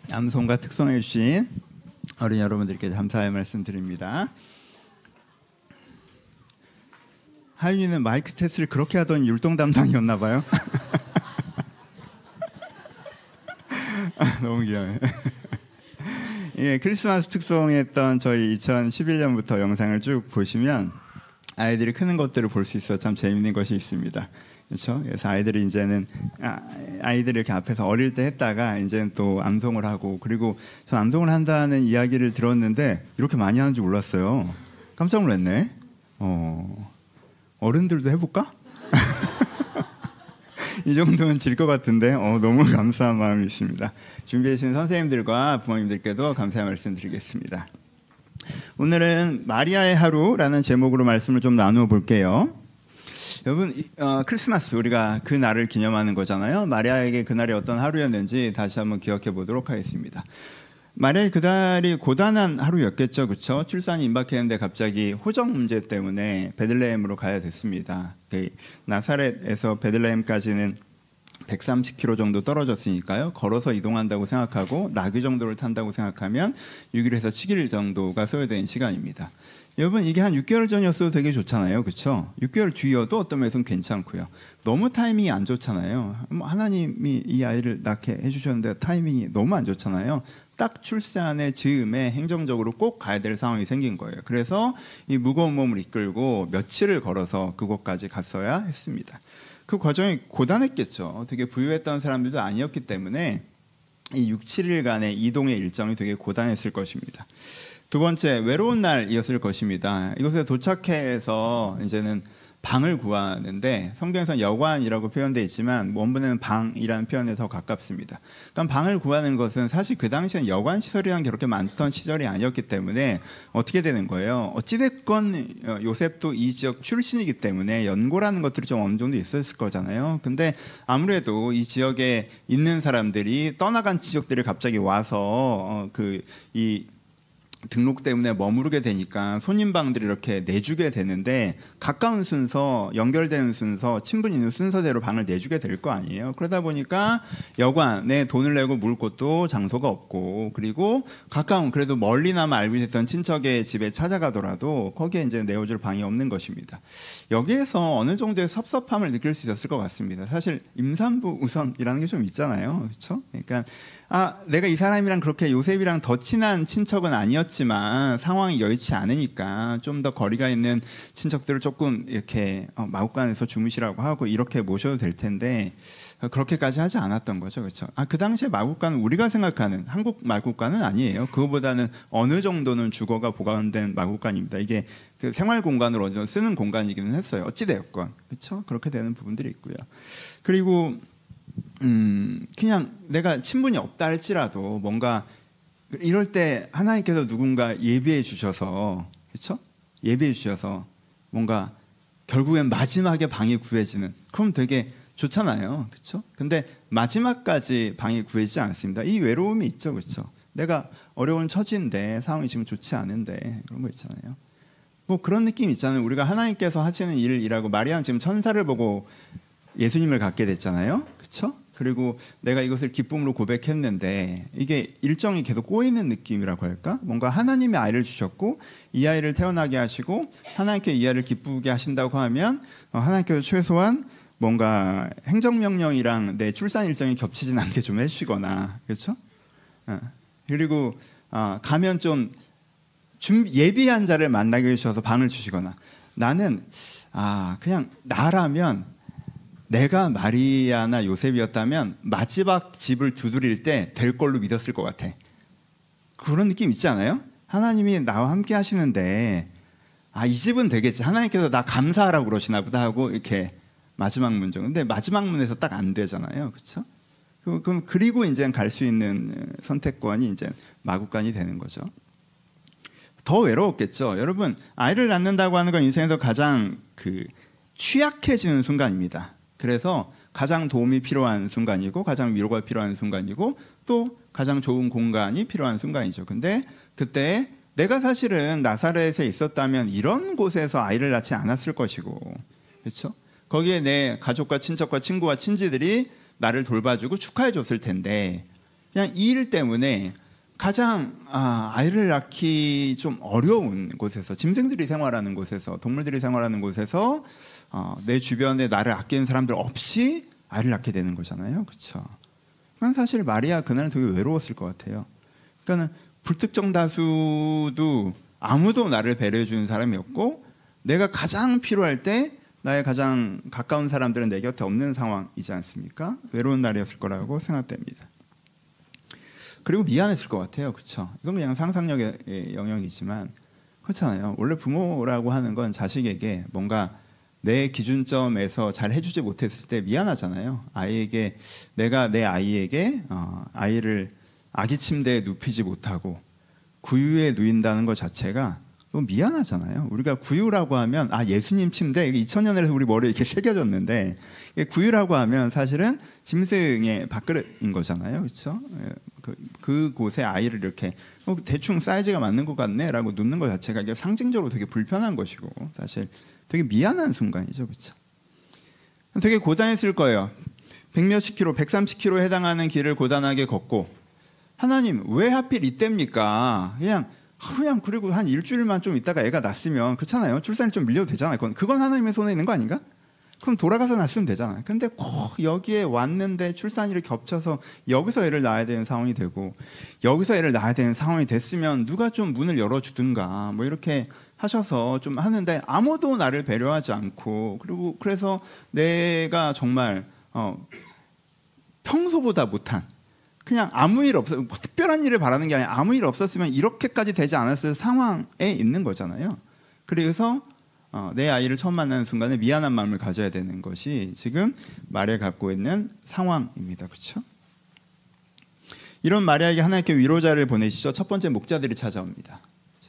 암송과 특송해 주신 어린 여러분들께 감사의 말씀 드립니다. 하윤이는 마이크 테스트를 그렇게 하던 율동 담당이었나 봐요. 너무 귀여워요. 예, 크리스마스 특송했던 저희 2011년부터 영상을 쭉 보시면 아이들이 크는 것들을 볼 수 있어 참 재밌는 것이 있습니다. 그렇죠? 그래서 아이들이 이제는 아이들이 이렇게 앞에서 어릴 때 했다가 이제는 또 암송을 하고, 그리고 저 암송을 한다는 이야기를 들었는데 이렇게 많이 하는 줄 몰랐어요. 깜짝 놀랐네. 어른들도 해볼까? 이 정도면 질 것 같은데 너무 감사한 마음이 있습니다. 준비해 주신 선생님들과 부모님들께도 감사의 말씀 드리겠습니다. 오늘은 마리아의 하루라는 제목으로 말씀을 좀 나누어 볼게요. 여러분, 크리스마스 우리가 그 날을 기념하는 거잖아요. 마리아에게 그날이 어떤 하루였는지 다시 한번 기억해 보도록 하겠습니다. 마리아의 그날이 고단한 하루였겠죠, 그렇죠? 출산이 임박했는데 갑자기 호적 문제 때문에 베들레헴으로 가야 됐습니다. 나사렛에서 베들레헴까지는 130km 정도 떨어졌으니까요. 걸어서 이동한다고 생각하고 나귀 정도를 탄다고 생각하면 6일에서 7일 정도가 소요된 시간입니다. 여러분, 이게 한 6개월 전이었어도 되게 좋잖아요, 그렇죠? 6개월 뒤여도 어떤 면에서는 괜찮고요. 너무 타이밍이 안 좋잖아요. 하나님이 이 아이를 낳게 해주셨는데 타이밍이 너무 안 좋잖아요. 딱 출산의 즈음에 행정적으로 꼭 가야 될 상황이 생긴 거예요. 그래서 이 무거운 몸을 이끌고 며칠을 걸어서 그곳까지 갔어야 했습니다. 그 과정이 고단했겠죠. 되게 부유했던 사람들도 아니었기 때문에 이 6, 7일간의 이동의 일정이 되게 고단했을 것입니다. 두 번째, 외로운 날이었을 것입니다. 이곳에 도착해서 이제는 방을 구하는데 성경에서는 여관이라고 표현되어 있지만 원문에는 방이라는 표현에 더 가깝습니다. 그러니까 방을 구하는 것은 사실 그 당시에는 여관 시설이란 게 그렇게 많던 시절이 아니었기 때문에 어떻게 되는 거예요? 어찌됐건 요셉도 이 지역 출신이기 때문에 연고라는 것들이 좀 어느 정도 있었을 거잖아요. 근데 아무래도 이 지역에 있는 사람들이 떠나간 지역들이 갑자기 와서 이 등록 때문에 머무르게 되니까 손님방들이 이렇게 내주게 되는데 가까운 순서, 연결되는 순서, 친분 있는 순서대로 방을 내주게 될 거 아니에요. 그러다 보니까 여관에 돈을 내고 물 곳도 장소가 없고, 그리고 가까운 그래도 멀리나마 알고 있었던 친척의 집에 찾아가더라도 거기에 이제 내어줄 방이 없는 것입니다. 여기에서 어느 정도의 섭섭함을 느낄 수 있었을 것 같습니다. 사실 임산부 우선이라는 게 좀 있잖아요, 그렇죠? 그러니까 내가 이 사람이랑 그렇게 요셉이랑 더 친한 친척은 아니었지만 상황이 여의치 않으니까 좀 더 거리가 있는 친척들을 조금 이렇게 마구간에서 주무시라고 하고 이렇게 모셔도 될 텐데 그렇게까지 하지 않았던 거죠, 그렇죠? 그 당시에 마구간은 우리가 생각하는 한국 마구간은 아니에요. 그거보다는 어느 정도는 주거가 보관된 마구간입니다. 이게 그 생활 공간으로 어느 정도 쓰는 공간이기는 했어요. 어찌되었건, 그렇죠? 그렇게 되는 부분들이 있고요. 그리고 그냥 내가 친분이 없다 할지라도 뭔가 이럴 때 하나님께서 누군가 예비해 주셔서, 그렇죠? 예비해 주셔서 뭔가 결국엔 마지막에 방이 구해지는, 그럼 되게 좋잖아요, 그렇죠? 근데 마지막까지 방이 구해지지 않습니다. 이 외로움이 있죠, 그렇죠? 내가 어려운 처지인데 상황이 지금 좋지 않은데 그런 거 있잖아요. 뭐 그런 느낌 있잖아요. 우리가 하나님께서 하시는 일이라고, 마리아는 지금 천사를 보고 예수님을 갖게 됐잖아요, 그렇죠? 그리고 내가 이것을 기쁨으로 고백했는데 이게 일정이 계속 꼬이는 느낌이라고 할까? 뭔가 하나님이 아이를 주셨고 이 아이를 태어나게 하시고 하나님께 이 아이를 기쁘게 하신다고 하면 하나님께서 최소한 뭔가 행정명령이랑 내 출산 일정이 겹치진 않게 좀 해주시거나, 그렇죠? 그리고 가면 좀 예비한 자를 만나게 해주셔서 방을 주시거나, 나는 그냥 나라면 내가 마리아나 요셉이었다면 마지막 집을 두드릴 때 될 걸로 믿었을 것 같아. 그런 느낌 있지 않아요? 하나님이 나와 함께 하시는데 이 집은 되겠지, 하나님께서 나 감사하라고 그러시나 보다 하고 이렇게 마지막 문정. 근데 마지막 문에서 딱 안 되잖아요, 그렇죠? 그럼 그리고 이제 갈 수 있는 선택권이 이제 마구간이 되는 거죠. 더 외로웠겠죠. 여러분, 아이를 낳는다고 하는 건 인생에서 가장 취약해지는 순간입니다. 그래서 가장 도움이 필요한 순간이고 가장 위로가 필요한 순간이고 또 가장 좋은 공간이 필요한 순간이죠. 근데 그때 내가 사실은 나사렛에 있었다면 이런 곳에서 아이를 낳지 않았을 것이고, 그렇죠? 거기에 내 가족과 친척과 친구와 친지들이 나를 돌봐주고 축하해 줬을 텐데 그냥 이 일 때문에 가장 아이를 낳기 좀 어려운 곳에서, 짐승들이 생활하는 곳에서, 동물들이 생활하는 곳에서 내 주변에 나를 아끼는 사람들 없이 아이를 낳게 되는 거잖아요. 그렇죠? 그건 사실 마리아 그날은 되게 외로웠을 것 같아요. 그러니까 불특정 다수도 아무도 나를 배려해 주는 사람이 없고, 내가 가장 필요할 때 나의 가장 가까운 사람들은 내 곁에 없는 상황이지 않습니까? 외로운 날이었을 거라고 생각됩니다. 그리고 미안했을 것 같아요. 그렇죠? 이건 그냥 상상력의 영역이지만 그렇잖아요. 원래 부모라고 하는 건 자식에게 뭔가 내 기준점에서 잘 해주지 못했을 때 미안하잖아요. 아이에게, 내가 내 아이에게 아이를 아기 침대에 눕히지 못하고 구유에 누인다는 것 자체가 너무 미안하잖아요. 우리가 구유라고 하면 예수님 침대, 이게 2000년을 해서 우리 머리에 이렇게 새겨졌는데, 구유라고 하면 사실은 짐승의 밥그릇인 거잖아요. 그렇죠? 그곳에 아이를 이렇게 대충 사이즈가 맞는 것 같네라고 눕는 것 자체가 이게 상징적으로 되게 불편한 것이고, 사실 되게 미안한 순간이죠. 그렇죠? 되게 고단했을 거예요. 100몇십 킬로, 130킬로에 해당하는 길을 고단하게 걷고, 하나님 왜 하필 이때입니까? 그냥 그리고 한 일주일만 좀 있다가 애가 낳았으면, 그렇잖아요. 출산이 좀 밀려도 되잖아요. 그건 하나님의 손에 있는 거 아닌가? 그럼 돌아가서 낳았으면 되잖아요. 근데 꼭 여기에 왔는데 출산일이 겹쳐서 여기서 애를 낳아야 되는 상황이 되고, 여기서 애를 낳아야 되는 상황이 됐으면 누가 좀 문을 열어주든가 뭐 이렇게 하셔서 좀 하는데, 아무도 나를 배려하지 않고, 그리고 그래서 내가 정말 평소보다 못한, 그냥 아무 일 없어, 특별한 일을 바라는 게 아니라 아무 일 없었으면 이렇게까지 되지 않았을 상황에 있는 거잖아요. 그래서 내 아이를 처음 만나는 순간에 미안한 마음을 가져야 되는 것이 지금 마리아가 갖고 있는 상황입니다. 그렇죠? 이런 마리아에게 하나님께 위로자를 보내시죠. 첫 번째, 목자들이 찾아옵니다.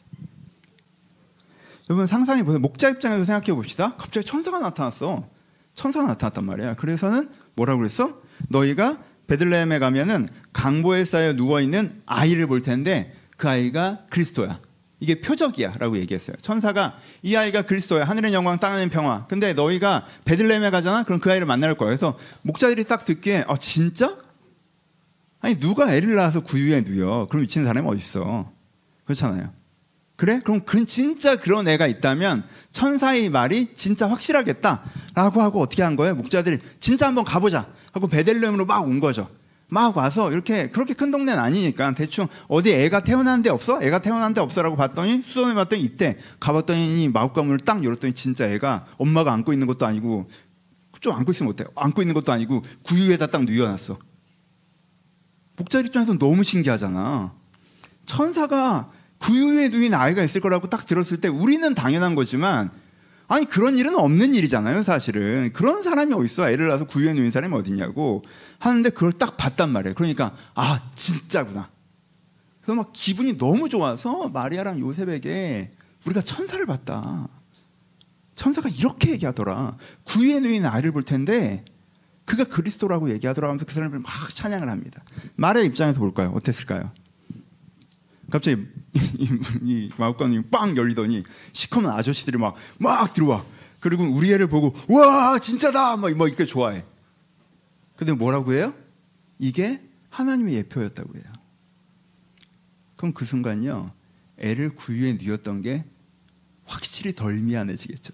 여러분 상상해 보세요. 목자 입장에서 생각해 봅시다. 갑자기 천사가 나타났어. 천사가 나타났단 말이야. 그래서는 뭐라고 그랬어? 너희가 베들레헴에 가면은 강보에 쌓여 누워있는 아이를 볼 텐데 그 아이가 그리스도야. 이게 표적이야 라고 얘기했어요. 천사가 이 아이가 그리스도야. 하늘의 영광 땅에는 평화. 근데 너희가 베들레헴에 가잖아? 그럼 그 아이를 만날 거야. 그래서 목자들이 딱 듣기에 진짜? 아니 누가 애를 낳아서 구유에 누여. 그럼 미치는 사람이 어디 있어. 그렇잖아요. 그래? 그럼 진짜 그런 애가 있다면 천사의 말이 진짜 확실하겠다 라고 하고 어떻게 한 거예요? 목자들이 진짜 한번 가보자 하고 베들레헴으로 막 온 거죠. 막 와서 이렇게, 그렇게 큰 동네는 아니니까 대충 어디 애가 태어난 데 없어? 애가 태어난 데 없어? 라고 봤더니 수dom해 봤더니 있대. 가봤더니 마구간 문을 딱 열었더니 진짜 애가 엄마가 안고 있는 것도 아니고, 좀 안고 있으면 어때? 안고 있는 것도 아니고 구유에다 딱 누워놨어. 목자 입장에서 너무 신기하잖아. 천사가 구유에 누인 아이가 있을 거라고 딱 들었을 때 우리는 당연한 거지만, 아니 그런 일은 없는 일이잖아요. 사실은 그런 사람이 어딨어. 애를 낳아서 구유에 누인 사람이 어딨냐고 하는데 그걸 딱 봤단 말이에요. 그러니까 진짜구나. 그래서 막 기분이 너무 좋아서 마리아랑 요셉에게 우리가 천사를 봤다. 천사가 이렇게 얘기하더라. 구유에 누인 아이를 볼 텐데 그가 그리스도라고 얘기하더라 하면서 그 사람을 막 찬양을 합니다. 마리아 입장에서 볼까요? 어땠을까요? 갑자기 이 마구간이 빵 열리더니 시커먼 아저씨들이 막 들어와. 그리고 우리 애를 보고 와 진짜다 막 이렇게 좋아해. 근데 뭐라고 해요? 이게 하나님의 예표였다고 해요. 그럼 그 순간요, 애를 구유에 누였던 게 확실히 덜 미안해지겠죠.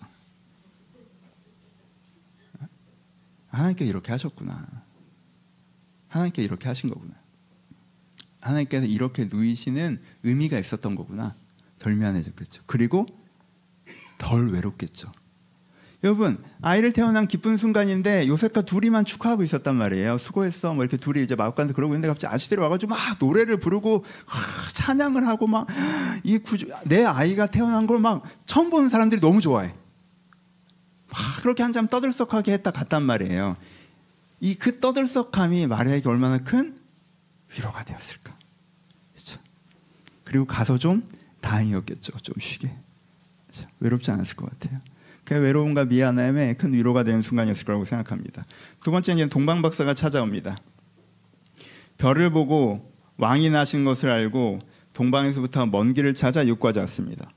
하나님께 이렇게 하셨구나. 하나님께 이렇게 하신 거구나. 하나님께서 이렇게 누이시는 의미가 있었던 거구나. 덜 미안해졌겠죠. 그리고 덜 외롭겠죠. 여러분, 아이를 태어난 기쁜 순간인데 요셉과 둘이만 축하하고 있었단 말이에요. 수고했어. 뭐 이렇게 둘이 이제 마구간에서 그러고 있는데 갑자기 아저씨들이 와가지고 막 노래를 부르고 찬양을 하고 막 내 아이가 태어난 걸 막 처음 보는 사람들이 너무 좋아해. 막 그렇게 한참 떠들썩하게 했다 갔단 말이에요. 그 떠들썩함이 마리아에게 얼마나 큰 위로가 되었을까. 그렇죠? 그리고 가서 좀 다행이었겠죠. 좀 쉬게. 그렇죠? 외롭지 않았을 것 같아요. 그 외로움과 미안함에 큰 위로가 되는 순간이었을 거라고 생각합니다. 두 번째는 동방박사가 찾아옵니다. 별을 보고 왕이 나신 것을 알고 동방에서부터 먼 길을 찾아 육과자 왔습니다.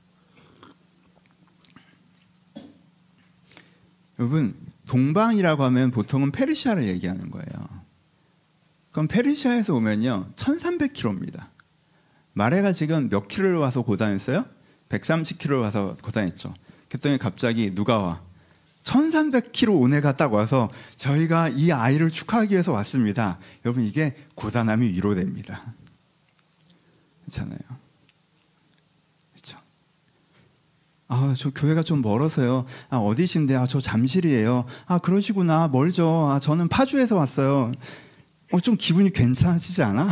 여러분, 동방이라고 하면 보통은 페르시아를 얘기하는 거예요. 그럼 페르시아에서 오면요 1300km입니다. 마리아가 지금 몇 킬로를 와서 고단했어요? 130km를 와서 고단했죠. 그랬더니 갑자기 누가 와? 1300km 오네가 딱 와서 저희가 이 아이를 축하하기 위해서 왔습니다. 여러분 이게 고단함이 위로됩니다. 그렇잖아요. 그렇죠. 저 교회가 좀 멀어서요. 어디신데? 저 잠실이에요. 그러시구나. 멀죠. 저는 파주에서 왔어요. 좀 기분이 괜찮아지지 않아?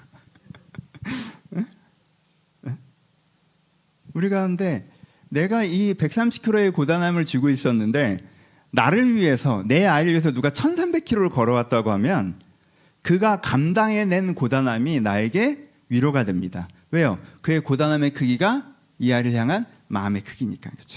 네? 네? 우리가 근데 내가 이 130km의 고단함을 지고 있었는데 나를 위해서 내 아이를 위해서 누가 1300km를 걸어왔다고 하면 그가 감당해낸 고단함이 나에게 위로가 됩니다. 왜요? 그의 고단함의 크기가 이 아이를 향한 마음의 크기니까. 그렇죠?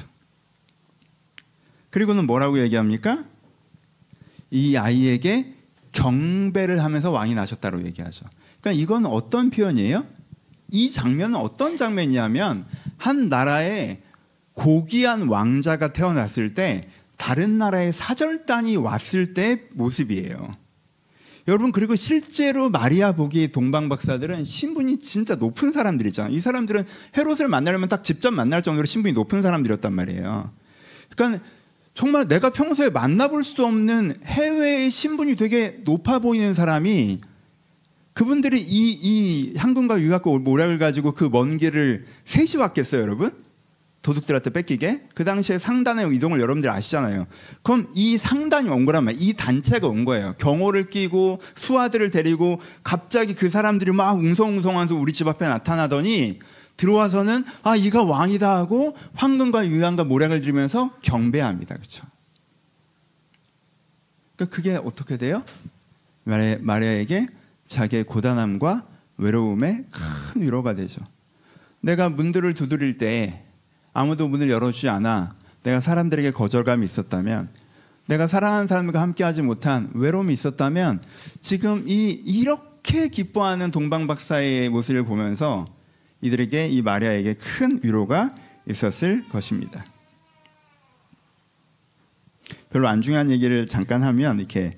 그리고는 뭐라고 얘기합니까? 이 아이에게 경배를 하면서 왕이 나셨다고 얘기하죠. 그러니까 이건 어떤 표현이에요? 이 장면은 어떤 장면이냐면 한 나라에 고귀한 왕자가 태어났을 때 다른 나라의 사절단이 왔을 때 모습이에요. 여러분 그리고 실제로 마리아 보기 동방 박사들은 신분이 진짜 높은 사람들이잖아요. 이 사람들은 헤롯을 만나려면 딱 직접 만날 정도로 신분이 높은 사람들이었단 말이에요. 그러니까 정말 내가 평소에 만나볼 수 없는 해외의 신분이 되게 높아 보이는 사람이 그분들이 이 향금과 유학과 모략을 가지고 그 먼 길을 셋이 왔겠어요, 여러분? 도둑들한테 뺏기게? 그 당시에 상단의 이동을 여러분들 아시잖아요. 그럼 이 상단이 온 거란 말이에요. 이 단체가 온 거예요. 경호를 끼고 수하들을 데리고 갑자기 그 사람들이 막 웅성웅성하면서 우리 집 앞에 나타나더니 들어와서는 이가 왕이다 하고 황금과 유향과 모략을 드리면서 경배합니다. 그렇죠? 그러니까 그게 어떻게 돼요? 마리아에게 자기의 고단함과 외로움에 큰 위로가 되죠. 내가 문들을 두드릴 때 아무도 문을 열어주지 않아 내가 사람들에게 거절감이 있었다면, 내가 사랑하는 사람과 함께하지 못한 외로움이 있었다면, 지금 이렇게 기뻐하는 동방 박사의 모습을 보면서 이들에게, 이 마리아에게 큰 위로가 있었을 것입니다. 별로 안 중요한 얘기를 잠깐 하면, 이렇게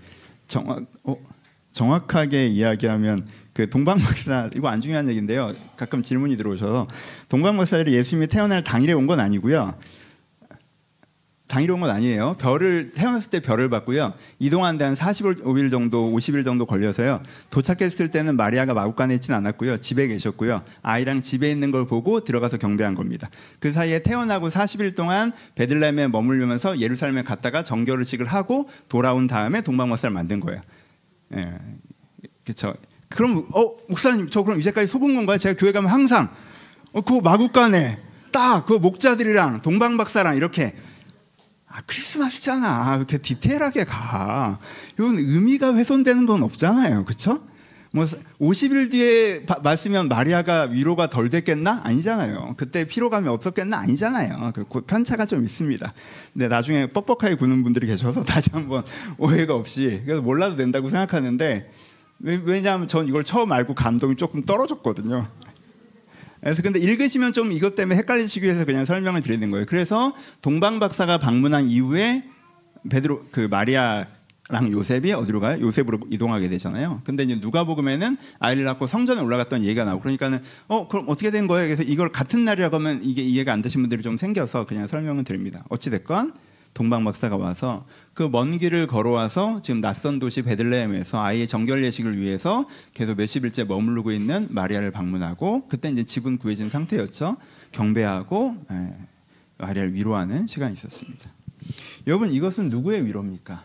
정확하게 이야기하면 그 동방 박사, 이거 안 중요한 얘기인데요. 가끔 질문이 들어오셔서, 동방 박사들이 예수님이 태어날 당일에 온 건 아니고요. 당일에 온 건 아니에요. 태어났을 때 별을 봤고요. 이동한 데 한 45일 정도, 50일 정도 걸려서요. 도착했을 때는 마리아가 마구간에 있지는 않았고요. 집에 계셨고요. 아이랑 집에 있는 걸 보고 들어가서 경배한 겁니다. 그 사이에 태어나고 40일 동안 베들레헴에 머물면서 예루살렘에 갔다가 정결의식을 하고 돌아온 다음에 동방 박사를 만든 거예요. 예, 그렇죠. 그럼 목사님, 저 그럼 이제까지 속은 건가요? 제가 교회 가면 항상 그 마구간에 딱 그 목자들이랑 동방 박사랑 이렇게, 크리스마스잖아, 이렇게 디테일하게 가. 이건 의미가 훼손되는 건 없잖아요, 그렇죠? 뭐 50일 뒤에 말씀면 마리아가 위로가 덜 됐겠나? 아니잖아요. 그때 피로감이 없었겠나? 아니잖아요. 그 편차가 좀 있습니다. 근데 나중에 뻑뻑하게 구는 분들이 계셔서 다시 한번 오해가 없이, 그래서 몰라도 된다고 생각하는데, 왜냐하면 전 이걸 처음 알고 감동이 조금 떨어졌거든요. 그래서 근데 읽으시면 좀 이것 때문에 헷갈리시기 위해서 그냥 설명을 드리는 거예요. 그래서 동방 박사가 방문한 이후에 마리아랑 요셉이 어디로 가요? 요셉으로 이동하게 되잖아요. 근데 이제 누가복음에는 아이를 낳고 성전에 올라갔던 얘기가 나오고, 그러니까는 그럼 어떻게 된 거예요? 그래서 이걸 같은 날이라고 하면 이게 이해가 안 되신 분들이 좀 생겨서 그냥 설명을 드립니다. 어찌 됐건 동방 박사가 와서 그 먼 길을 걸어와서 지금 낯선 도시 베들레헴에서 아이의 정결 예식을 위해서 계속 몇십일째 머무르고 있는 마리아를 방문하고, 그때 이제 집은 구해진 상태였죠. 경배하고 마리아를 위로하는 시간이 있었습니다. 여러분, 이것은 누구의 위로입니까?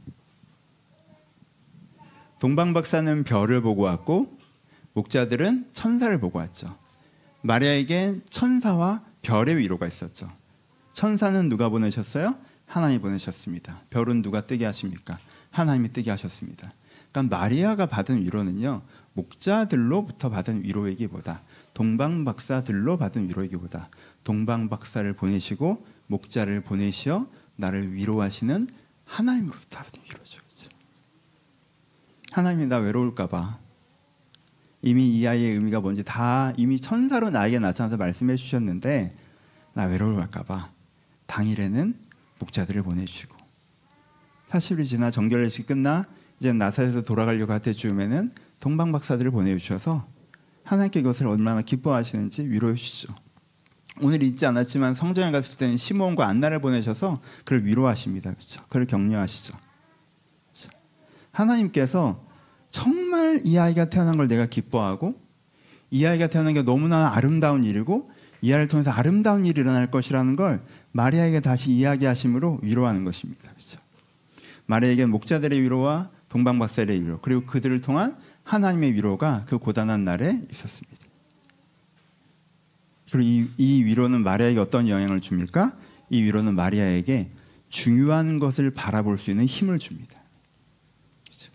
동방 박사는 별을 보고 왔고 목자들은 천사를 보고 왔죠. 마리아에겐 천사와 별의 위로가 있었죠. 천사는 누가 보내셨어요? 하나님이 보내셨습니다. 별은 누가 뜨게 하십니까? 하나님이 뜨게 하셨습니다. 그러니까 마리아가 받은 위로는요, 목자들로부터 받은 위로이기보다, 동방 박사들로 받은 위로이기보다, 동방 박사를 보내시고 목자를 보내시어 나를 위로하시는 하나님으로부터 받은 위로죠. 그렇죠? 하나님이 나 외로울까 봐 이미 이 아이의 의미가 뭔지 다 이미 천사로 나에게 나타나서 말씀해 주셨는데, 나 외로울까 봐 당일에는 목자들을 보내주시고, 40일이 지나 정결례식 끝나 이제 나사렛에서 돌아가려고 할 때쯤에는 동방 박사들을 보내주셔서 하나님께 이것을 얼마나 기뻐하시는지 위로해 주시죠. 오늘 읽지 않았지만 성전에 갔을 때는 시므온과 안나를 보내셔서 그를 위로하십니다. 그렇죠? 그를 격려하시죠. 그렇죠? 하나님께서 정말 이 아이가 태어난 걸 내가 기뻐하고 이 아이가 태어난 게 너무나 아름다운 일이고 이 아이를 통해서 아름다운 일이 일어날 것이라는 걸 마리아에게 다시 이야기하심으로 위로하는 것입니다. 그렇죠? 마리아에게는 목자들의 위로와 동방 박사들의 위로 그리고 그들을 통한 하나님의 위로가 그 고단한 날에 있었습니다. 그리고 이 위로는 마리아에게 어떤 영향을 줍니까? 이 위로는 마리아에게 중요한 것을 바라볼 수 있는 힘을 줍니다. 그렇죠?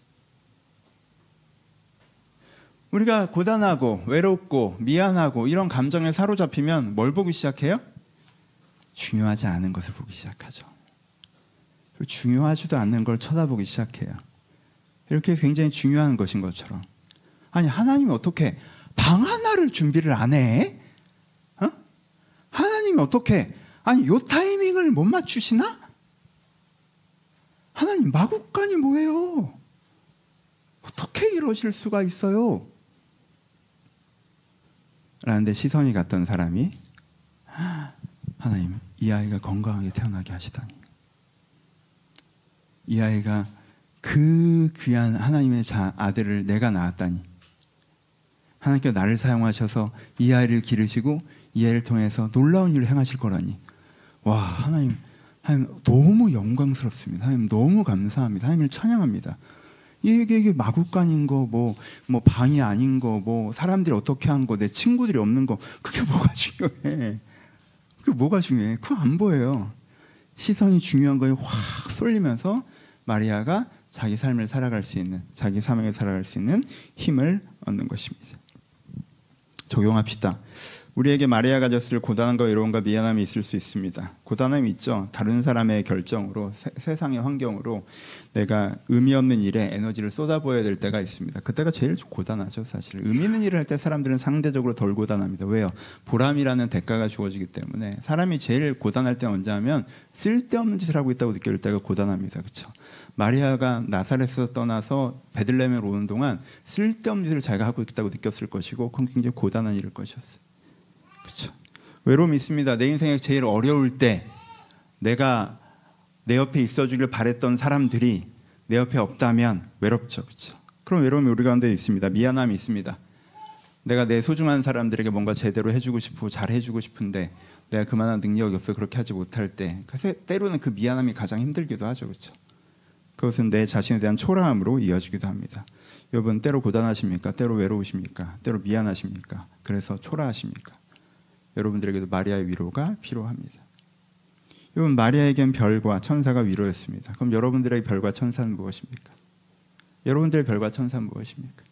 우리가 고단하고 외롭고 미안하고 이런 감정에 사로잡히면 뭘 보기 시작해요? 중요하지 않은 것을 보기 시작하죠. 중요하지도 않는 걸 쳐다보기 시작해요. 이렇게 굉장히 중요한 것인 것처럼. 아니 하나님이 어떻게 방 하나를 준비를 안 해? 어? 하나님이 어떻게 아니 요 타이밍을 못 맞추시나? 하나님 마구간이 뭐예요? 어떻게 이러실 수가 있어요? 라는데 시선이 갔던 사람이 하나님 이 아이가 건강하게 태어나게 하시다니 이 아이가 그 귀한 하나님의 아들을 내가 낳았다니 하나님께서 나를 사용하셔서 이 아이를 기르시고 이 아이를 통해서 놀라운 일을 행하실 거라니 와 하나님 너무 영광스럽습니다. 하나님 너무 감사합니다. 하나님을 찬양합니다. 이게 마구간인 거 뭐 방이 아닌 거 뭐 사람들이 어떻게 한 거 내 친구들이 없는 거 그게 뭐가 중요해. 그게 뭐가 중요해. 그거 안 보여요. 시선이 중요한 거에 확 쏠리면서 마리아가 자기 삶을 살아갈 수 있는 자기 사명을 살아갈 수 있는 힘을 얻는 것입니다. 적용합시다. 우리에게 마리아가 졌을 고단함과 외로움과 미안함이 있을 수 있습니다. 고단함이 있죠. 다른 사람의 결정으로 세상의 환경으로 내가 의미 없는 일에 에너지를 쏟아부어야 될 때가 있습니다. 그때가 제일 고단하죠. 사실 의미 있는 일을 할 때 사람들은 상대적으로 덜 고단합니다. 왜요? 보람이라는 대가가 주어지기 때문에 사람이 제일 고단할 때 언제 하면 쓸데없는 짓을 하고 있다고 느낄 때가 고단합니다. 그렇죠? 마리아가 나사렛에서 떠나서 베들레헴으로 오는 동안 쓸데없는 짓을 자기가 하고 있다고 느꼈을 것이고 그건 굉장히 고단한 일일 것이었어요. 그렇죠. 외로움이 있습니다. 내 인생에 제일 어려울 때 내가 내 옆에 있어주길 바랬던 사람들이 내 옆에 없다면 외롭죠. 그렇죠. 그런 외로움이 우리 가운데 있습니다. 미안함이 있습니다. 내가 내 소중한 사람들에게 뭔가 제대로 해주고 싶고 잘 해주고 싶은데 내가 그만한 능력이 없어 그렇게 하지 못할 때 때로는 그 미안함이 가장 힘들기도 하죠. 그렇죠. 그것은 내 자신에 대한 초라함으로 이어지기도 합니다. 여러분 때로 고단하십니까? 때로 외로우십니까? 때로 미안하십니까? 그래서 초라하십니까? 여러분들에게도 마리아의 위로가 필요합니다. 여러분 마리아에겐 별과 천사가 위로였습니다. 그럼 여러분들에게 별과 천사는 무엇입니까? 여러분들의 별과 천사는 무엇입니까?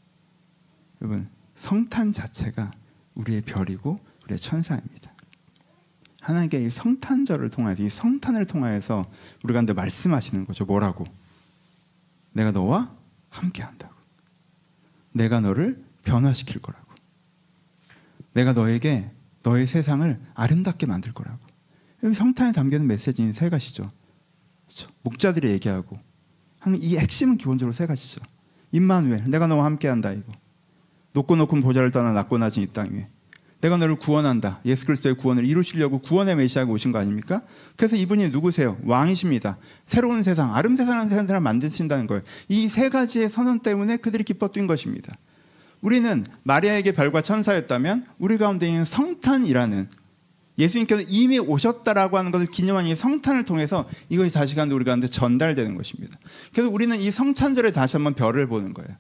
여러분 성탄 자체가 우리의 별이고 우리의 천사입니다. 하나님께 이 성탄절을 통해서 이 성탄을 통해서 우리 가운데 말씀하시는 거죠. 뭐라고? 내가 너와 함께한다고. 내가 너를 변화시킬 거라고. 내가 너에게 너의 세상을 아름답게 만들 거라고. 여기 성탄에 담겨있는 메시지는 세 가지죠. 그렇죠? 목자들이 얘기하고 이 핵심은 기본적으로 세 가지죠. 임마누엘, 내가 너와 함께한다 이거. 높고 높은 보좌를 떠나 낮고 낮은 이 땅 위에 내가 너를 구원한다. 예수 그리스도의 구원을 이루시려고 구원의 메시아가 오신 거 아닙니까? 그래서 이분이 누구세요? 왕이십니다. 새로운 세상, 아름다운 세상을 만드신다는 거예요. 이 세 가지의 선언 때문에 그들이 기뻐 뛴 것입니다. 우리는 마리아에게 별과 천사였다면 우리 가운데 있는 성탄이라는 예수님께서 이미 오셨다라고 하는 것을 기념한 이 성탄을 통해서 이것이 다시 우리 가운데 전달되는 것입니다. 그래서 우리는 이 성탄절에 다시 한번 별을 보는 거예요.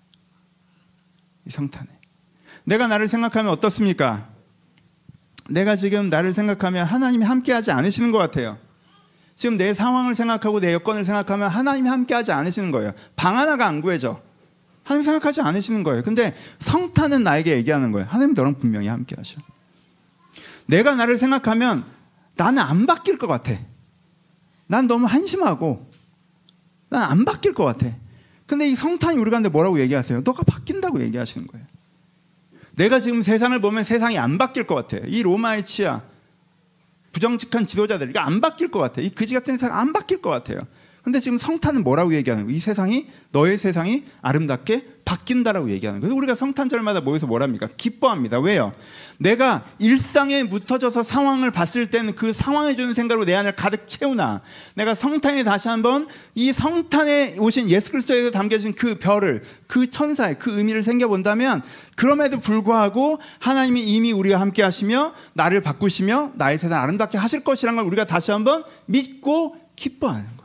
이 성탄에 내가 나를 생각하면 어떻습니까? 내가 지금 나를 생각하면 하나님이 함께하지 않으시는 것 같아요. 지금 내 상황을 생각하고 내 여건을 생각하면 하나님이 함께하지 않으시는 거예요. 방 하나가 안 구해져. 하나님 생각하지 않으시는 거예요. 근데 성탄은 나에게 얘기하는 거예요. 하나님 너랑 분명히 함께하셔. 내가 나를 생각하면 나는 안 바뀔 것 같아. 난 너무 한심하고 난 안 바뀔 것 같아. 근데 이 성탄이 우리 가운데 뭐라고 얘기하세요? 너가 바뀐다고 얘기하시는 거예요. 내가 지금 세상을 보면 세상이 안 바뀔 것 같아요. 이 로마의 치하 부정직한 지도자들 이거 안 바뀔 것 같아요. 이 그지 같은 세상 안 바뀔 것 같아요. 근데 지금 성탄은 뭐라고 얘기하는 거예요? 이 세상이, 너의 세상이 아름답게 바뀐다라고 얘기하는 거예요. 그래서 우리가 성탄절마다 모여서 뭐랍니까? 기뻐합니다. 왜요? 내가 일상에 묻혀져서 상황을 봤을 때는 그 상황에 주는 생각으로 내 안을 가득 채우나, 내가 성탄에 다시 한번 이 성탄에 오신 예수 그리스도에서 담겨진 그 별을, 그 천사의 그 의미를 생겨본다면, 그럼에도 불구하고 하나님이 이미 우리와 함께 하시며 나를 바꾸시며 나의 세상 아름답게 하실 것이라는 걸 우리가 다시 한번 믿고 기뻐하는 거예요.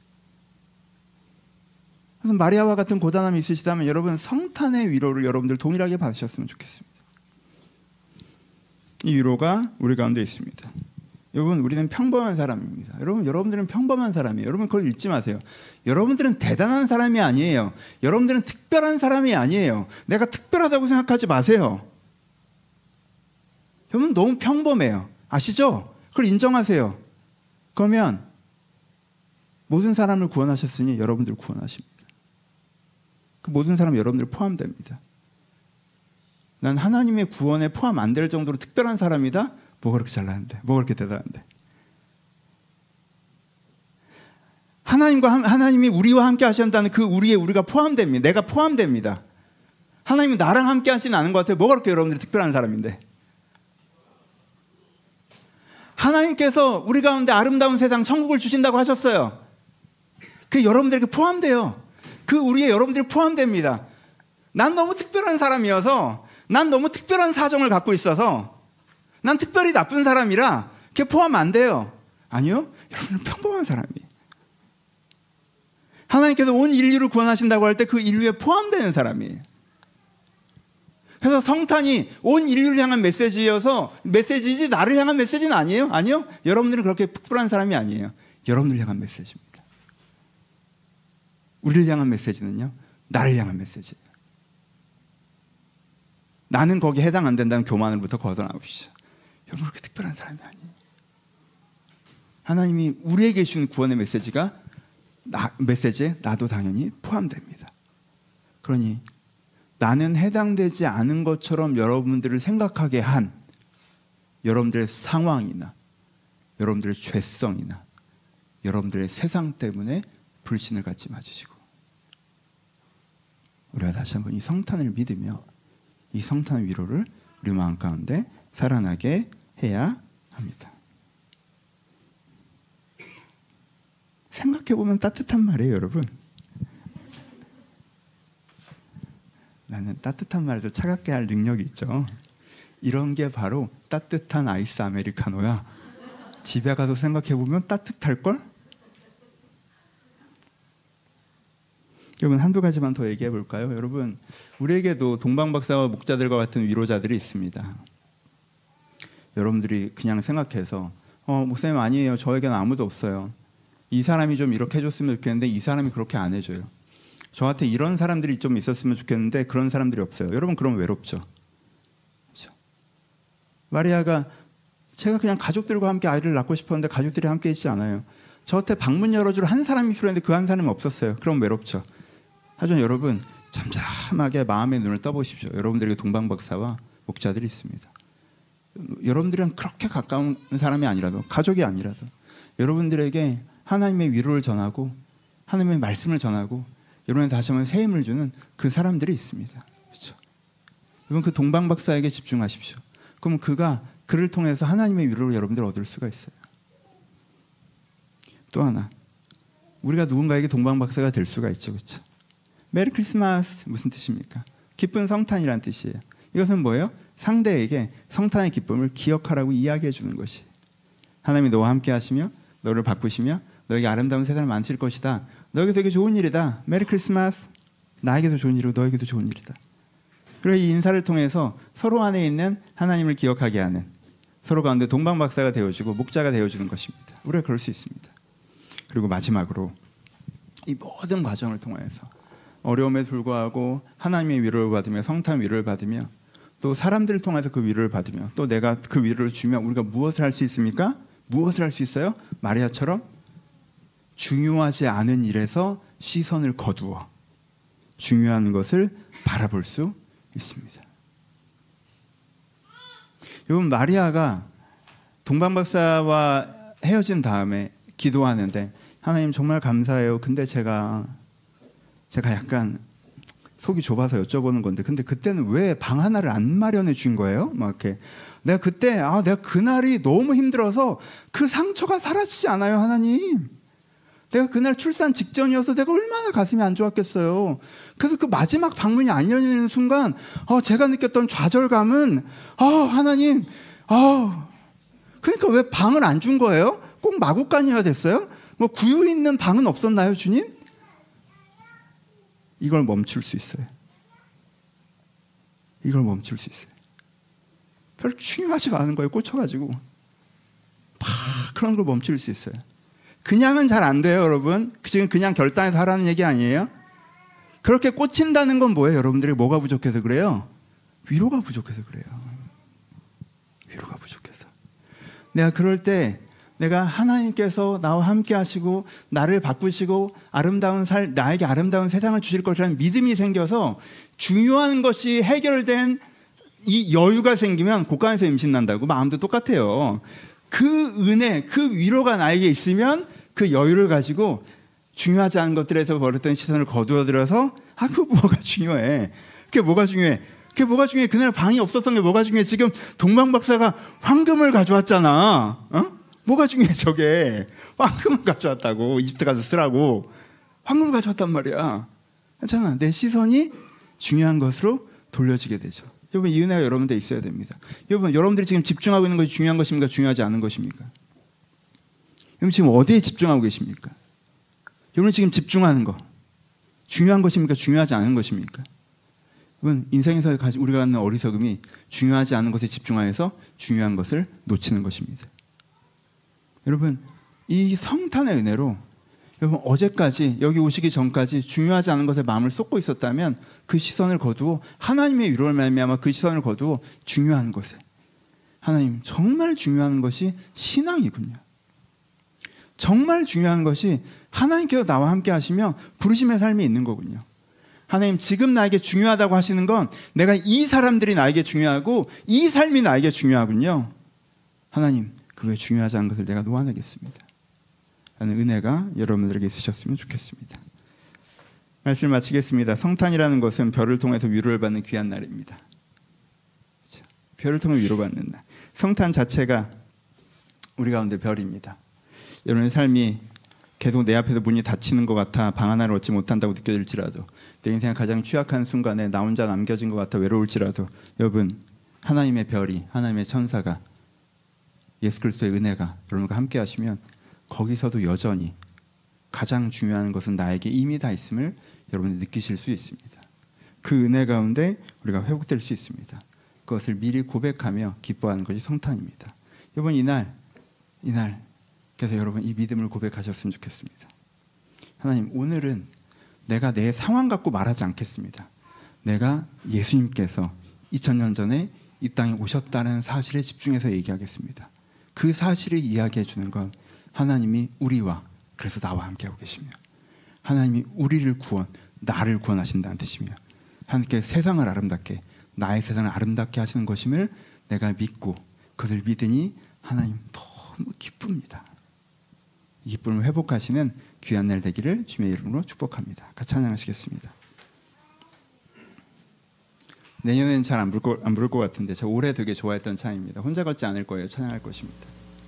그래서 마리아와 같은 고단함이 있으시다면 여러분, 성탄의 위로를 여러분들 동일하게 받으셨으면 좋겠습니다. 이 위로가 우리 가운데 있습니다. 여러분, 우리는 평범한 사람입니다. 여러분들은 평범한 사람이에요. 여러분, 그걸 잊지 마세요. 여러분들은 대단한 사람이 아니에요. 여러분들은 특별한 사람이 아니에요. 내가 특별하다고 생각하지 마세요. 여러분, 너무 평범해요. 아시죠? 그걸 인정하세요. 그러면 모든 사람을 구원하셨으니 여러분들 구원하십니다. 그 모든 사람 여러분들 포함됩니다. 난 하나님의 구원에 포함 안 될 정도로 특별한 사람이다? 뭐가 그렇게 잘나는데? 뭐가 그렇게 대단한데? 하나님이 우리와 함께 하신다는 그 우리가 포함됩니다. 내가 포함됩니다. 하나님이 나랑 함께 하시는 않은 것 같아요. 뭐가 그렇게 여러분들이 특별한 사람인데? 하나님께서 우리 가운데 아름다운 세상, 천국을 주신다고 하셨어요. 그게 여러분들에게 포함돼요. 그 우리의 여러분들이 포함됩니다. 난 너무 특별한 사람이어서, 난 너무 특별한 사정을 갖고 있어서, 난 특별히 나쁜 사람이라 그게 포함 안 돼요. 아니요, 여러분은 평범한 사람이에요. 하나님께서 온 인류를 구원하신다고 할 때 그 인류에 포함되는 사람이에요. 그래서 성탄이 온 인류를 향한 메시지이지 나를 향한 메시지는 아니에요. 아니요, 여러분들은 그렇게 특별한 사람이 아니에요. 여러분들을 향한 메시지입니다. 우리를 향한 메시지는요, 나를 향한 메시지예요. 나는 거기에 해당 안 된다는 교만으로부터 벗어나오시죠. 여러분, 그렇게 특별한 사람이 아니에요. 하나님이 우리에게 주신 구원의 메시지에 나도 당연히 포함됩니다. 그러니 나는 해당되지 않은 것처럼 여러분들을 생각하게 한 여러분들의 상황이나 여러분들의 죄성이나 여러분들의 세상 때문에 불신을 갖지 마시고, 우리가 다시 한번 이 성탄을 믿으며 이 성탄의 위로를 우리 마음 가운데 살아나게 해야 합니다. 생각해보면 따뜻한 말이에요, 여러분. 나는 따뜻한 말도 차갑게 할 능력이 있죠. 이런 게 바로 따뜻한 아이스 아메리카노야. 집에 가서 생각해보면 따뜻할걸? 여러분, 한두 가지만 더 얘기해 볼까요? 여러분, 우리에게도 동방박사와 목자들과 같은 위로자들이 있습니다. 여러분들이 그냥 생각해서 목사님 아니에요, 저에게는 아무도 없어요, 이 사람이 좀 이렇게 해줬으면 좋겠는데 이 사람이 그렇게 안 해줘요, 저한테 이런 사람들이 좀 있었으면 좋겠는데 그런 사람들이 없어요. 여러분, 그럼 외롭죠. 그렇죠? 마리아가 제가 그냥 가족들과 함께 아이를 낳고 싶었는데 가족들이 함께 있지 않아요. 저한테 방문 열어줄 한 사람이 필요했는데 그 한 사람이 없었어요. 그럼 외롭죠. 하지만 여러분, 잠잠하게 마음의 눈을 떠보십시오. 여러분들에게 동방박사와 목자들이 있습니다. 여러분들은 그렇게 가까운 사람이 아니라도, 가족이 아니라도 여러분들에게 하나님의 위로를 전하고 하나님의 말씀을 전하고 여러분에게 다시 한번 새 힘을 주는 그 사람들이 있습니다. 그렇죠? 여러분, 그 동방박사에게 집중하십시오. 그럼 그를 통해서 하나님의 위로를 여러분들 얻을 수가 있어요. 또 하나, 우리가 누군가에게 동방박사가 될 수가 있죠. 그렇죠? 메리 크리스마스 무슨 뜻입니까? 기쁜 성탄이란 뜻이에요. 이것은 뭐예요? 상대에게 성탄의 기쁨을 기억하라고 이야기해 주는 것이. 하나님이 너와 함께 하시며 너를 바꾸시며 너에게 아름다운 세상을 만칠 것이다. 너에게 되게 좋은 일이다. 메리 크리스마스. 나에게도 좋은 일이고 너에게도 좋은 일이다. 그리고 이 인사를 통해서 서로 안에 있는 하나님을 기억하게 하는, 서로 가운데 동방박사가 되어주고 목자가 되어주는 것입니다. 우리가 그럴 수 있습니다. 그리고 마지막으로 이 모든 과정을 통해서 어려움에 불구하고 하나님의 위로를 받으며 성탄 위로를 받으며 또 사람들을 통해서 그 위로를 받으며 또 내가 그 위로를 주면 우리가 무엇을 할 수 있습니까? 무엇을 할 수 있어요? 마리아처럼 중요하지 않은 일에서 시선을 거두어 중요한 것을 바라볼 수 있습니다. 여러분, 마리아가 동방박사와 헤어진 다음에 기도하는데 하나님 정말 감사해요. 근데 제가 약간 속이 좁아서 여쭤보는 건데, 근데 그때는 왜 방 하나를 안 마련해 준 거예요? 막 이렇게 내가 그때 내가 그날이 너무 힘들어서 그 상처가 사라지지 않아요, 하나님. 내가 그날 출산 직전이어서 내가 얼마나 가슴이 안 좋았겠어요. 그래서 그 마지막 방문이 안 열리는 순간 제가 느꼈던 좌절감은 하나님, 그러니까 왜 방을 안 준 거예요? 꼭 마구간이어야 됐어요? 뭐 구유 있는 방은 없었나요, 주님? 이걸 멈출 수 있어요. 이걸 멈출 수 있어요. 별로 중요하지가 않은 거예요. 꽂혀가지고 그런 걸 멈출 수 있어요. 그냥은 잘 안 돼요, 여러분. 지금 그냥 결단해서 하라는 얘기 아니에요. 그렇게 꽂힌다는 건 뭐예요? 여러분들이 뭐가 부족해서 그래요? 위로가 부족해서 그래요. 위로가 부족해서. 내가 그럴 때 내가 하나님께서 나와 함께 하시고 나를 바꾸시고 나에게 아름다운 세상을 주실 것이라는 믿음이 생겨서 중요한 것이 해결된 이 여유가 생기면 곳간에서 임신 난다고. 마음도 똑같아요. 그 은혜, 그 위로가 나에게 있으면 그 여유를 가지고 중요하지 않은 것들에서 버렸던 시선을 거두어들여서 그거 뭐가 중요해. 그게 뭐가 중요해. 그날 방이 없었던 게 뭐가 중요해. 지금 동방 박사가 황금을 가져왔잖아. 뭐가 중요해 저게. 황금을 가져왔다고. 이집트 가서 쓰라고. 황금을 가져왔단 말이야. 괜찮아. 내 시선이 중요한 것으로 돌려지게 되죠. 여러분, 이 은혜가 여러분들 있어야 됩니다. 여러분들이 지금 집중하고 있는 것이 중요한 것입니까? 중요하지 않은 것입니까? 여러분 지금 어디에 집중하고 계십니까? 여러분 지금 집중하는 거 중요한 것입니까? 중요하지 않은 것입니까? 여러분, 인생에서 우리가 갖는 어리석음이 중요하지 않은 것에 집중하여서 중요한 것을 놓치는 것입니다. 여러분, 이 성탄의 은혜로 여러분 어제까지 여기 오시기 전까지 중요하지 않은 것에 마음을 쏟고 있었다면 그 시선을 거두어 하나님의 위로를 말미암아 그 시선을 거두어 중요한 것에, 하나님 정말 중요한 것이 신앙이군요. 정말 중요한 것이 하나님께서 나와 함께 하시며 부르심의 삶이 있는 거군요. 하나님 지금 나에게 중요하다고 하시는 건 내가 이 사람들이 나에게 중요하고 이 삶이 나에게 중요하군요. 하나님 그 외 중요하지 않은 것을 내가 놓아내겠습니다 라는 은혜가 여러분들에게 있으셨으면 좋겠습니다. 말씀을 마치겠습니다. 성탄이라는 것은 별을 통해서 위로를 받는 귀한 날입니다. 그렇죠? 별을 통해 위로받는 날. 성탄 자체가 우리 가운데 별입니다. 여러분의 삶이 계속 내 앞에서 문이 닫히는 것 같아 방 하나를 얻지 못한다고 느껴질지라도, 내 인생의 가장 취약한 순간에 나 혼자 남겨진 것 같아 외로울지라도, 여러분 하나님의 별이, 하나님의 천사가, 예수 그리스도의 은혜가 여러분과 함께 하시면 거기서도 여전히 가장 중요한 것은 나에게 이미 다 있음을 여러분이 느끼실 수 있습니다. 그 은혜 가운데 우리가 회복될 수 있습니다. 그것을 미리 고백하며 기뻐하는 것이 성탄입니다. 여러분 이날 그래서 여러분 이 믿음을 고백하셨으면 좋겠습니다. 하나님 오늘은 내가 내 상황 갖고 말하지 않겠습니다. 내가 예수님께서 2000년 전에 이 땅에 오셨다는 사실에 집중해서 얘기하겠습니다. 그 사실을 이야기해 주는 건 하나님이 우리와, 그래서 나와 함께하고 계시며, 하나님이 우리를 나를 구원하신다는 뜻이며, 하나님께 세상을 아름답게, 나의 세상을 아름답게 하시는 것임을 내가 믿고 그것을 믿으니 하나님 너무 기쁩니다. 이 기쁨을 회복하시는 귀한 날 되기를 주님의 이름으로 축복합니다. 같이 찬양하시겠습니다. 내년에는 잘 안 부를 것 같은데 제가 올해 되게 좋아했던 찬양입니다. 혼자 걷지 않을 거예요. 찬양할 것입니다.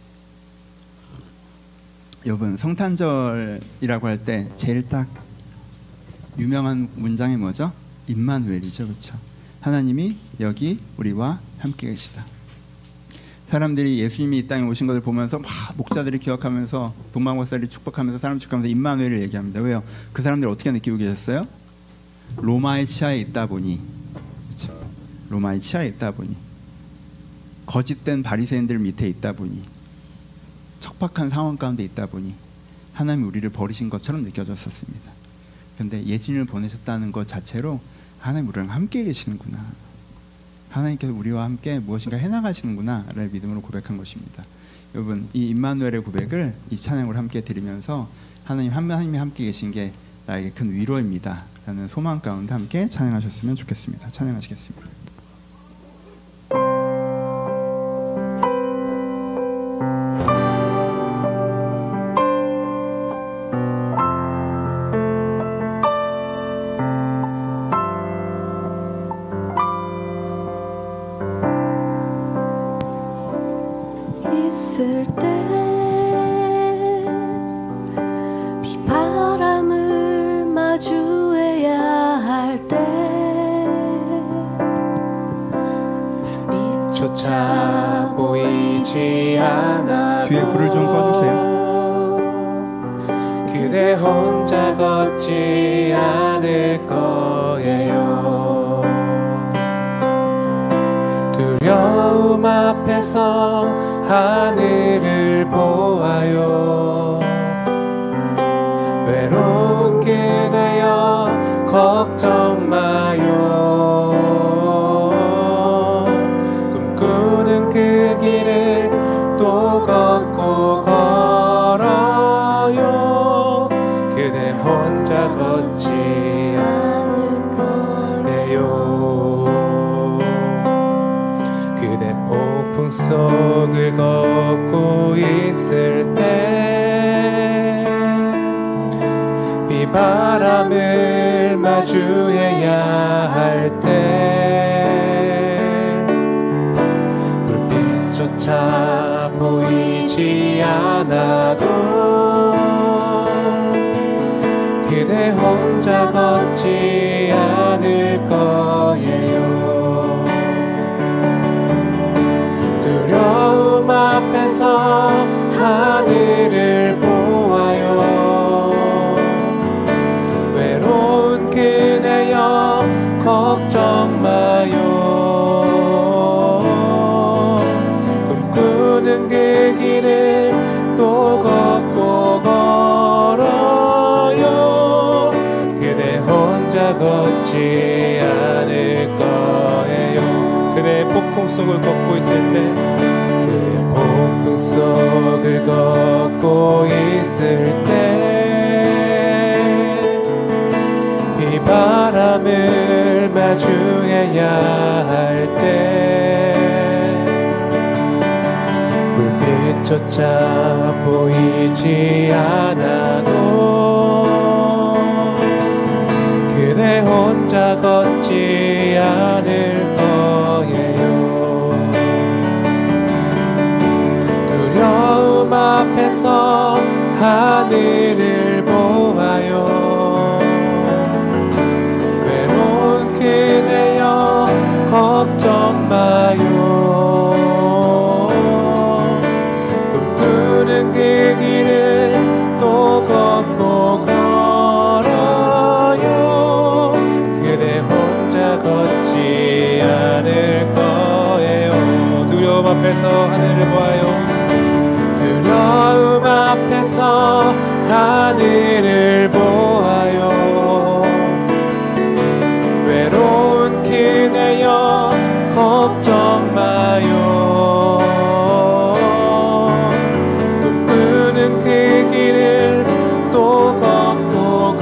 여러분 성탄절이라고 할 때 제일 딱 유명한 문장이 뭐죠? 임마누엘이죠, 그렇죠? 하나님이 여기 우리와 함께 계시다. 사람들이 예수님이 이 땅에 오신 것을 보면서 막 목자들이 기억하면서 동방박사들이 축복하면서 사람 축복하면서 임마누엘을 얘기합니다. 왜요? 그 사람들이 어떻게 느끼고 계셨어요? 로마의 치하에 있다 보니, 그렇죠? 로마의 치하에 있다 보니, 거짓된 바리새인들 밑에 있다 보니, 척박한 상황 가운데 있다 보니 하나님이 우리를 버리신 것처럼 느껴졌었습니다. 그런데 예수님을 보내셨다는 것 자체로 하나님 우리랑 함께 계시는구나, 하나님께서 우리와 함께 무엇인가 해나가시는구나 라는 믿음으로 고백한 것입니다. 여러분 이 임마누엘의 고백을 이 찬양으로 함께 드리면서 하나님이 함께 계신 게 나에게 큰 위로입니다 라는 소망 가운데 함께 찬양하셨으면 좋겠습니다. 찬양하시겠습니다. 때 비바람을 마주해야 할 때 빛조차 보이지 않아도 뒤에 불을 좀 꺼주세요. 그대 혼자 걷지 않을 거예요. 두려움 앞에서 하늘을 보아요. 외로운 그대여 걱정 마요. 꿈꾸는 그 길을 또 걷고 걸어요. 그대 혼자 걷지 않을 거예요. 그대 폭풍 속을 걷고 있을 때 비바람을 마주해야 할 때 불빛조차 보이지 않아도 그대 혼자 걷지 않을 거예요. 두려움 앞에서 하늘을 보아요. 외로운 그대여 걱정 마요. 꿈꾸는 그 길을 또 걷고 걸어요. 그대 혼자 걷지 않을 거예요. 그대 폭풍 속을 걷고 있을 때 그대 폭풍 속을 걷고 있을 때 비바람을 마주해야 할 때 불빛조차 보이지 않아도 그대 혼자 걷지 않을 거예요. 두려움 앞에서 하늘을 보아요. 외로운 그대여 걱정 마요. 꿈꾸는 그 길을 또 걷고 걸어요. 그대 혼자 걷지 않을 거예요. 두려움 앞에서 하늘을 보아요. 두려움 앞에서 하늘을 보아요. 외로운 그대여 걱정 마요. 꿈꾸는 그 길을 또 걷고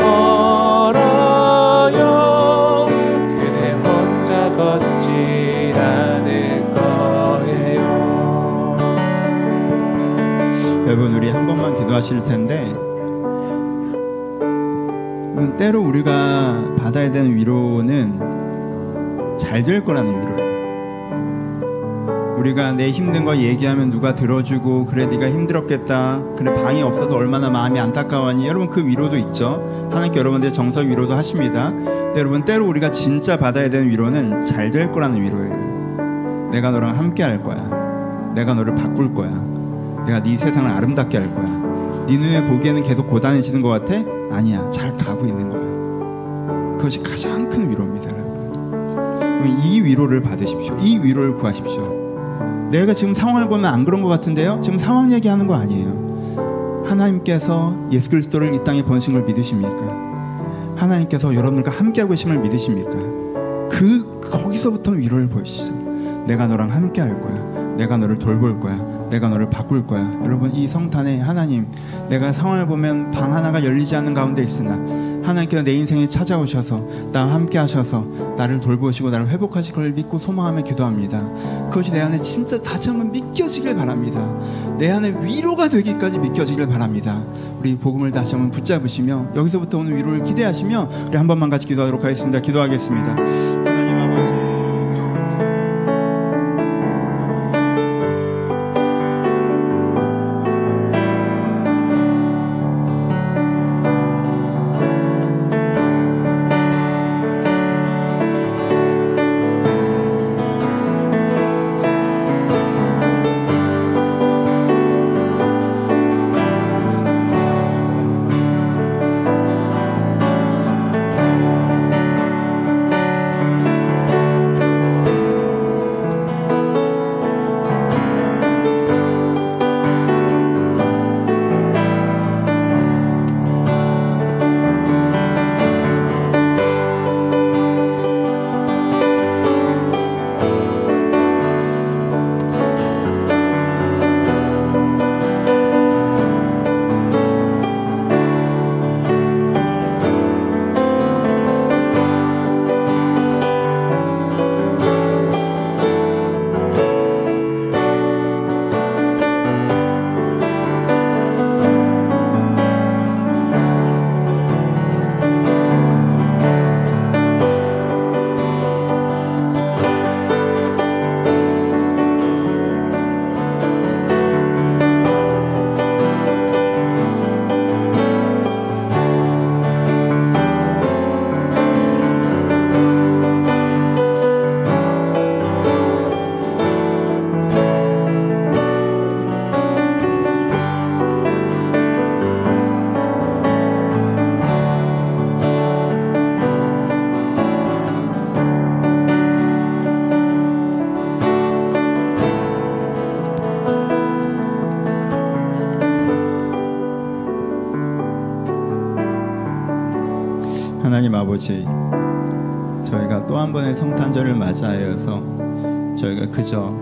걸어요. 그대 혼자 걷지 않을 거예요. 여러분, 우리 한 번만 기도하실 텐데, 때로 우리가 받아야 되는 위로는 잘 될 거라는 위로예요. 우리가 내 힘든 거 얘기하면 누가 들어주고, 그래 네가 힘들었겠다, 그래 방이 없어서 얼마나 마음이 안타까웠니, 여러분 그 위로도 있죠. 하나님께 여러분들 정서 위로도 하십니다. 근데 여러분, 때로 우리가 진짜 받아야 되는 위로는 잘 될 거라는 위로예요. 내가 너랑 함께 할 거야. 내가 너를 바꿀 거야. 내가 네 세상을 아름답게 할 거야. 네 눈에 보기에는 계속 고단해지는 것 같아? 아니야, 잘 가고 있는 거야. 그것이 가장 큰 위로입니다. 여러분, 이 위로를 받으십시오. 이 위로를 구하십시오. 내가 지금 상황을 보면 안 그런 것 같은데요, 지금 상황 얘기하는 거 아니에요. 하나님께서 예수 그리스도를 이 땅에 보내신 걸 믿으십니까? 하나님께서 여러분들과 함께하고 계심을 믿으십니까? 거기서부터 위로를 보이시죠. 내가 너랑 함께 할 거야. 내가 너를 돌볼 거야. 내가 너를 바꿀 거야. 여러분, 이 성탄에 하나님, 내가 상황을 보면 방 하나가 열리지 않는 가운데 있으나 하나님께서 내 인생에 찾아오셔서 나와 함께 하셔서 나를 돌보시고 나를 회복하실 걸 믿고 소망하며 기도합니다. 그것이 내 안에 진짜 다시 한번 믿겨지길 바랍니다. 내 안에 위로가 되기까지 믿겨지길 바랍니다. 우리 복음을 다시 한번 붙잡으시며 여기서부터 오는 위로를 기대하시며 우리 한 번만 같이 기도하도록 하겠습니다. 기도하겠습니다. 하나님 아버지, 하나님 아버지, 저희가 또 한 번의 성탄절을 맞이하여서 저희가 그저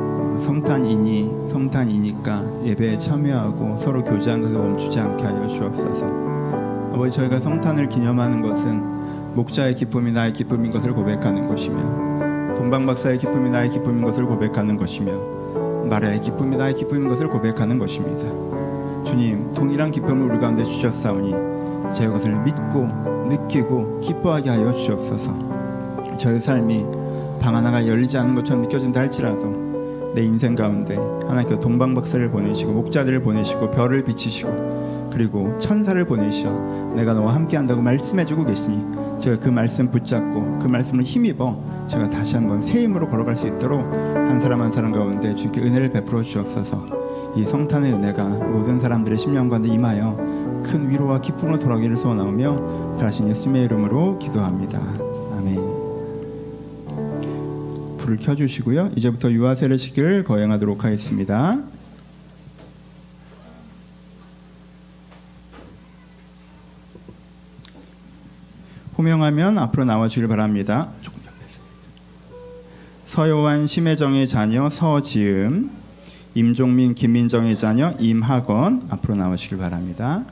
성탄이니까 예배에 참여하고 서로 교제하는 것을 멈추지 않게 하여 주옵소서. 아버지, 저희가 성탄을 기념하는 것은 목자의 기쁨이 나의 기쁨인 것을 고백하는 것이며, 동방박사의 기쁨이 나의 기쁨인 것을 고백하는 것이며, 마리아의 기쁨이 나의 기쁨인 것을 고백하는 것입니다. 주님, 동일한 기쁨을 우리 가운데 주셨사오니 저희 것을 믿고 느끼고 기뻐하게 하여 주옵소서. 저의 삶이 방 하나가 열리지 않는 것처럼 느껴진다 할지라도 내 인생 가운데 하나님께서 동방박사를 보내시고 목자들을 보내시고 별을 비치시고 그리고 천사를 보내시어 내가 너와 함께한다고 말씀해주고 계시니 제가 그 말씀 붙잡고 그 말씀을 힘입어 제가 다시 한번 새 힘으로 걸어갈 수 있도록 한 사람 한 사람 가운데 주께 은혜를 베풀어 주옵소서. 이 성탄의 은혜가 모든 사람들의 심령 가운데 임하여 큰 위로와 기쁨으로 돌아가기를 소원하오며 다시 예수님의 이름으로 기도합니다. 아멘. 불을 켜주시고요. 이제부터 유아 세례식을 거행하도록 하겠습니다. 호명하면 앞으로 나와주길 바랍니다. 서요한 심혜정의 자녀 서지음, 임종민 김민정의 자녀 임학원 앞으로 나오시길 바랍니다.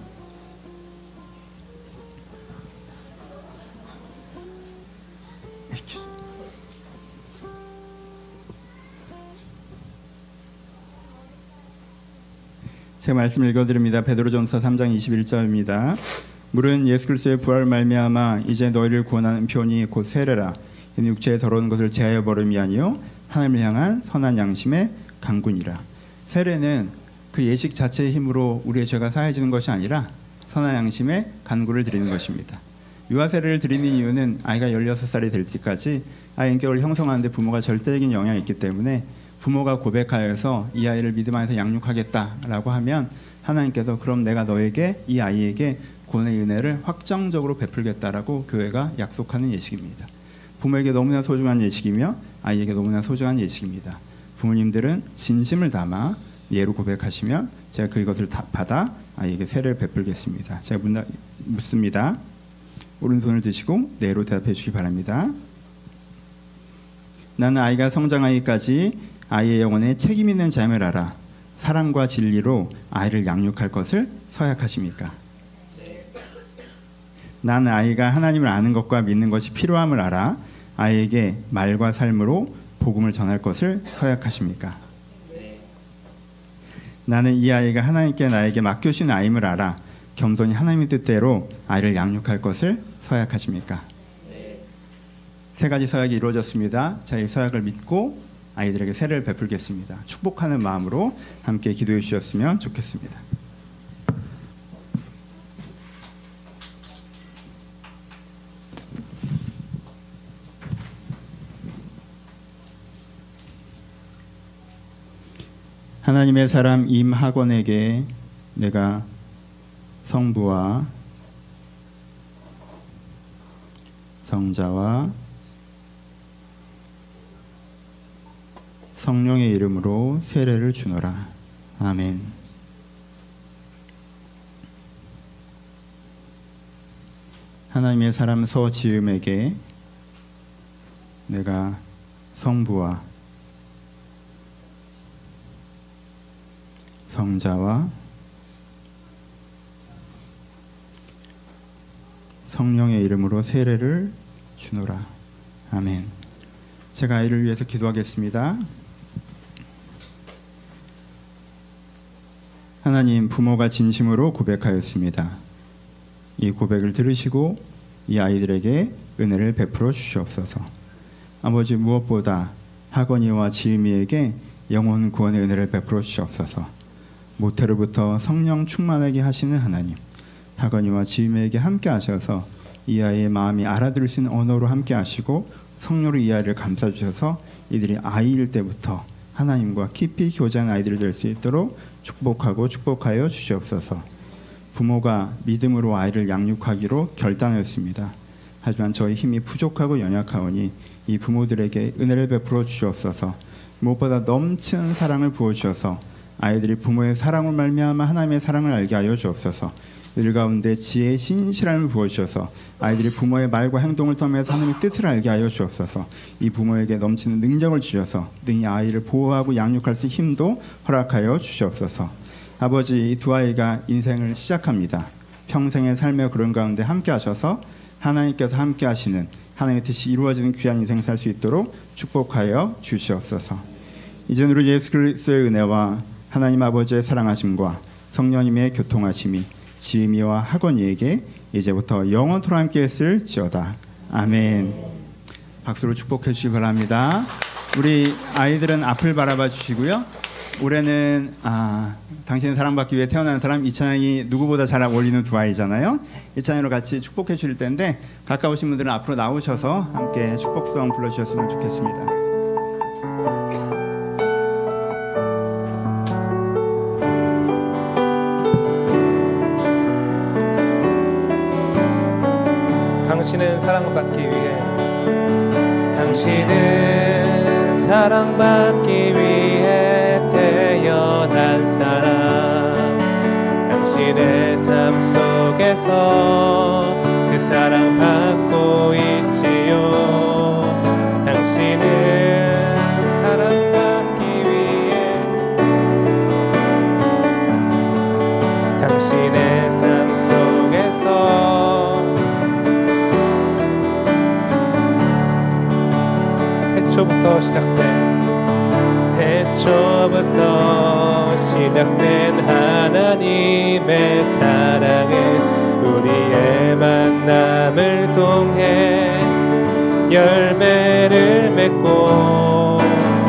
제 말씀 읽어드립니다. 베드로전서 3장 21절입니다. 물은 예수 그리스도의 부활을 말미암아 이제 너희를 구원하는 표니 곧 세례라. 이는 육체의 더러운 것을 제하여 버림이 아니요 하나님을 향한 선한 양심의 강군이라. 세례는 그 예식 자체의 힘으로 우리의 죄가 사해지는 것이 아니라 선한 양심의 간구를 드리는 것입니다. 유아 세례를 드리는 이유는 아이가 16살이 될 때까지 아이 인격을 형성하는 데 부모가 절대적인 영향이 있기 때문에 부모가 고백하여서 이 아이를 믿음 안에서 양육하겠다라고 하면 하나님께서 그럼 내가 너에게 이 아이에게 구원의 은혜를 확정적으로 베풀겠다라고 교회가 약속하는 예식입니다. 부모에게 너무나 소중한 예식이며 아이에게 너무나 소중한 예식입니다. 부모님들은 진심을 담아 예로 고백하시면 제가 그것을 받아 아이에게 세례를 베풀겠습니다. 제가 묻습니다. 오른손을 드시고 네로 대답해 주시기 바랍니다. 나는 아이가 성장하기까지 아이의 영혼에 책임 있는 자임을 알아 사랑과 진리로 아이를 양육할 것을 서약하십니까? 나는 아이가 하나님을 아는 것과 믿는 것이 필요함을 알아 아이에게 말과 삶으로 복음을 전할 것을 서약하십니까? 나는 이 아이가 하나님께 나에게 맡겨주신 아임을 알아 겸손히 하나님의 뜻대로 아이를 양육할 것을 서약하십니까? 세 가지 서약이 이루어졌습니다. 자, 이 서약을 믿고 아이들에게 세례를 베풀겠습니다. 축복하는 마음으로 함께 기도해 주셨으면 좋겠습니다. 하나님의 사람 임학원에게 내가 성부와 성자와 성령의 이름으로 세례를 주노라. 아멘. 하나님의 사람 서지음에게 내가 성부와 성자와 성령의 이름으로 세례를 주노라. 아멘. 제가 아이를 위해서 기도하겠습니다. 하나님, 부모가 진심으로 고백하였습니다. 이 고백을 들으시고 이 아이들에게 은혜를 베풀어 주시옵소서. 아버지, 무엇보다 하건이와 지음이에게 영혼 구원의 은혜를 베풀어 주시옵소서. 모태로부터 성령 충만하게 하시는 하나님, 하건이와 지음이에게 함께 하셔서 이 아이의 마음이 알아들을 수 있는 언어로 함께 하시고 성령으로 이 아이를 감싸 주셔서 이들이 아이일 때부터 하나님과 깊이 교제하는 아이들이 될 수 있도록 축복하여 주시옵소서. 부모가 믿음으로 아이를 양육하기로 결단하였습니다. 하지만 저희 힘이 부족하고 연약하오니 이 부모들에게 은혜를 베풀어 주시옵소서. 무엇보다 넘치는 사랑을 부어주셔서 아이들이 부모의 사랑을 말미암아 하나님의 사랑을 알게 하여 주옵소서. 이들 가운데 지혜의 신실함을 부어주셔서 아이들이 부모의 말과 행동을 통해서 하나님의 뜻을 알게 하여 주옵소서. 이 부모에게 넘치는 능력을 주셔서 능히 아이를 보호하고 양육할 수 있는 힘도 허락하여 주시옵소서. 아버지, 이 두 아이가 인생을 시작합니다. 평생의 삶의 그런 가운데 함께 하셔서 하나님께서 함께 하시는 하나님의 뜻이 이루어지는 귀한 인생 살 수 있도록 축복하여 주시옵소서. 이제는 우리 예수 그리스도의 은혜와 하나님 아버지의 사랑하심과 성령님의 교통하심이 지음이와 학원이에게 이제부터 영원토록 함께 했을지어다. 아멘. 박수로 축복해 주시기 바랍니다. 우리 아이들은 앞을 바라봐 주시고요. 올해는 당신의 사랑받기 위해 태어난 사람 이찬영이 누구보다 잘 어울리는 두 아이잖아요. 이찬영으로 같이 축복해 주실 텐데 가까우신 분들은 앞으로 나오셔서 함께 축복성 불러주셨으면 좋겠습니다. 당신은 사랑받기 위해 당신은 사랑받기 위해 태어난 사람 당신의 삶 속에서 그 사랑받고 있지요. 당신은 사랑받기 위해 당신의 삶 속에서 태초부터 시작된 하나님의 사랑은 우리의 만남을 통해 열매를 맺고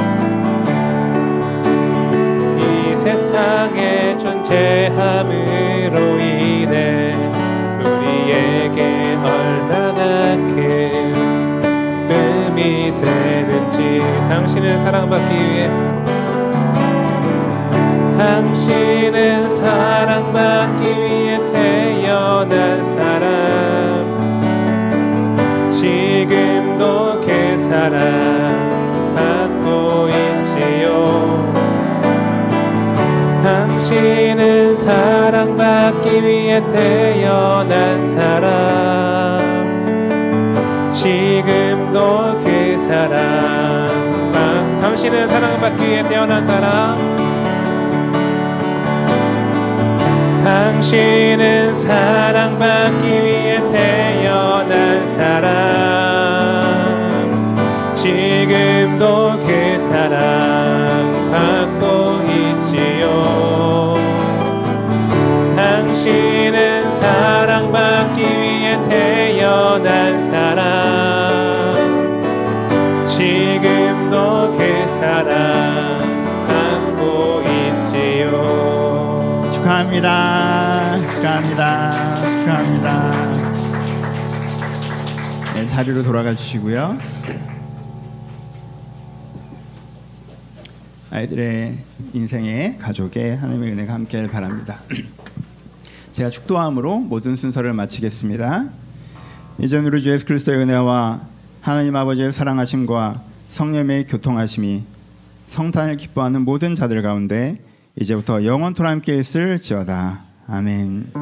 이 세상에 존재함으로 인해 우리에게 얼마나 큰 이 되는지. 당신은 사랑받기 위해 당신은 사랑받기 위해 태어난 사람 지금도 그 사랑 받고 있지요. 당신은 사랑받기 위해 태어난 사람 지금도 그 사랑 당신은 사랑받기 위해 태어난 사람 당신은 사랑받기 위해 태어난 사람 지금도 그 사랑 받고 있지요. 당신은 사랑받기 위해 태어난 사람 지금도 그 사랑 받고 있지요. 축하합니다. 축하합니다. 축하합니다. 네, 자리로 돌아가 주시고요. 아이들의 인생에 가족의 하나님의 은혜가 함께할 바랍니다. 제가 축도함으로 모든 순서를 마치겠습니다. 이제는 우리 주 예수 그리스도의 은혜와 하나님 아버지의 사랑하심과 성령의 교통하심이 성탄을 기뻐하는 모든 자들 가운데 이제부터 영원토록 함께 있을지어다. 아멘.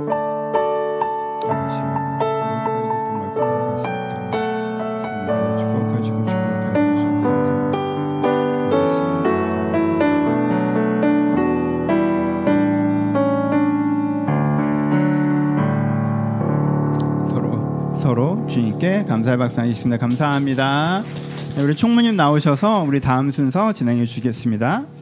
서로 주님께 감사의 박수 하겠습니다. 감사합니다. 우리 총무님 나오셔서 우리 다음 순서 진행해 주시겠습니다.